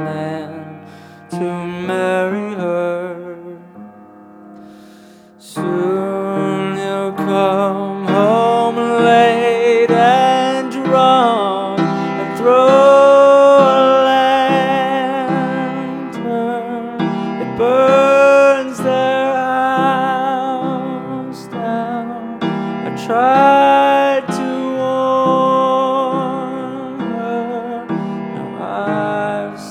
man to marry her. Soon he'll come home late and drunk and throw a lantern. It burns their house down. I try